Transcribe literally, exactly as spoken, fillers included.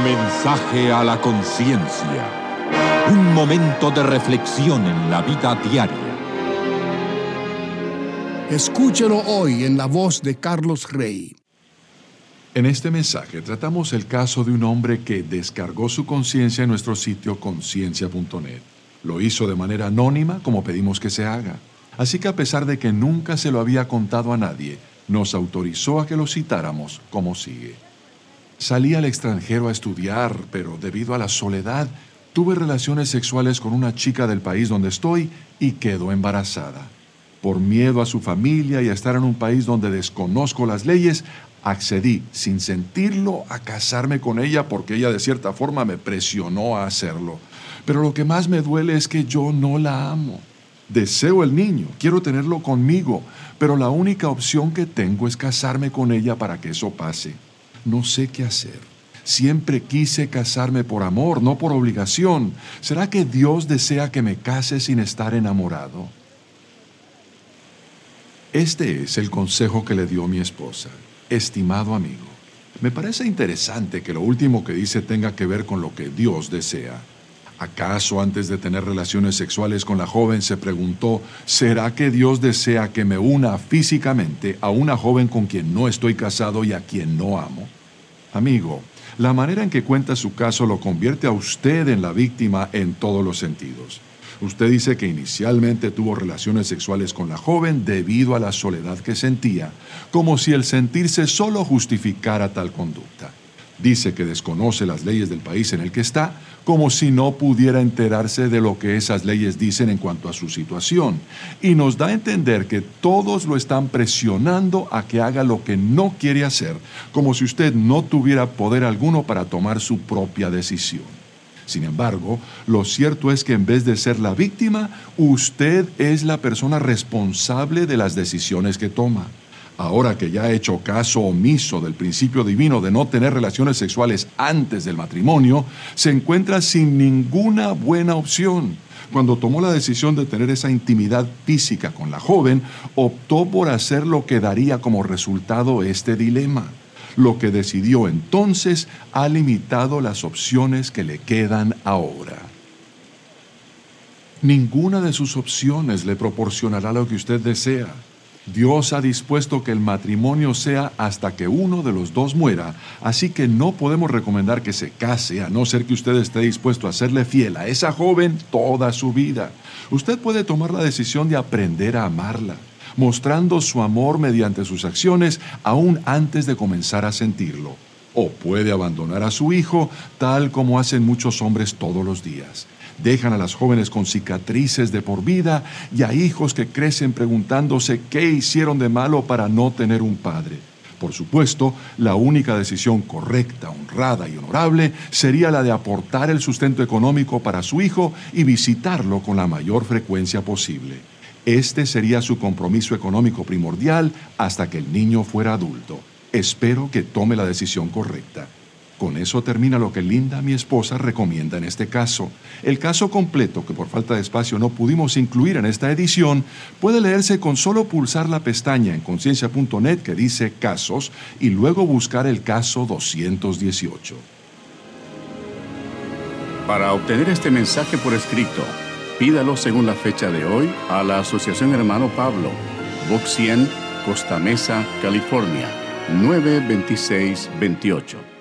Mensaje a la conciencia. Un momento de reflexión en la vida diaria. Escúchelo hoy en la voz de Carlos Rey. En este mensaje tratamos el caso de un hombre que descargó su conciencia en nuestro sitio conciencia punto net. Lo hizo de manera anónima, como pedimos que se haga. Así que a pesar de que nunca se lo había contado a nadie, nos autorizó a que lo citáramos como sigue. Salí al extranjero a estudiar, pero debido a la soledad, tuve relaciones sexuales con una chica del país donde estoy y quedó embarazada. Por miedo a su familia y a estar en un país donde desconozco las leyes, accedí, sin sentirlo, a casarme con ella porque ella de cierta forma me presionó a hacerlo. Pero lo que más me duele es que yo no la amo. Deseo el niño, quiero tenerlo conmigo, pero la única opción que tengo es casarme con ella para que eso pase. No sé qué hacer. Siempre quise casarme por amor, no por obligación. ¿Será que Dios desea que me case sin estar enamorado? Este es el consejo que le dio mi esposa. Estimado amigo, me parece interesante que lo último que dice tenga que ver con lo que Dios desea. ¿Acaso antes de tener relaciones sexuales con la joven se preguntó, ¿será que Dios desea que me una físicamente a una joven con quien no estoy casado y a quien no amo? Amigo, la manera en que cuenta su caso lo convierte a usted en la víctima en todos los sentidos. Usted dice que inicialmente tuvo relaciones sexuales con la joven debido a la soledad que sentía, como si el sentirse solo justificara tal conducta. Dice que desconoce las leyes del país en el que está, como si no pudiera enterarse de lo que esas leyes dicen en cuanto a su situación, y nos da a entender que todos lo están presionando a que haga lo que no quiere hacer, como si usted no tuviera poder alguno para tomar su propia decisión. Sin embargo, lo cierto es que en vez de ser la víctima, usted es la persona responsable de las decisiones que toma. Ahora que ya ha hecho caso omiso del principio divino de no tener relaciones sexuales antes del matrimonio, se encuentra sin ninguna buena opción. Cuando tomó la decisión de tener esa intimidad física con la joven, optó por hacer lo que daría como resultado este dilema. Lo que decidió entonces ha limitado las opciones que le quedan ahora. Ninguna de sus opciones le proporcionará lo que usted desea. Dios ha dispuesto que el matrimonio sea hasta que uno de los dos muera, así que no podemos recomendar que se case a no ser que usted esté dispuesto a serle fiel a esa joven toda su vida. Usted puede tomar la decisión de aprender a amarla, mostrando su amor mediante sus acciones aún antes de comenzar a sentirlo. O puede abandonar a su hijo, tal como hacen muchos hombres todos los días. Dejan a las jóvenes con cicatrices de por vida y a hijos que crecen preguntándose qué hicieron de malo para no tener un padre. Por supuesto, la única decisión correcta, honrada y honorable sería la de aportar el sustento económico para su hijo y visitarlo con la mayor frecuencia posible. Este sería su compromiso económico primordial hasta que el niño fuera adulto. Espero que tome la decisión correcta. Con eso termina lo que Linda, mi esposa, recomienda en este caso. El caso completo, que por falta de espacio no pudimos incluir en esta edición, puede leerse con solo pulsar la pestaña en conciencia punto net que dice Casos y luego buscar el caso doscientos dieciocho. Para obtener este mensaje por escrito, pídalo según la fecha de hoy a la Asociación Hermano Pablo, Box cien, Costa Mesa, California, nueve dos seis dos ocho.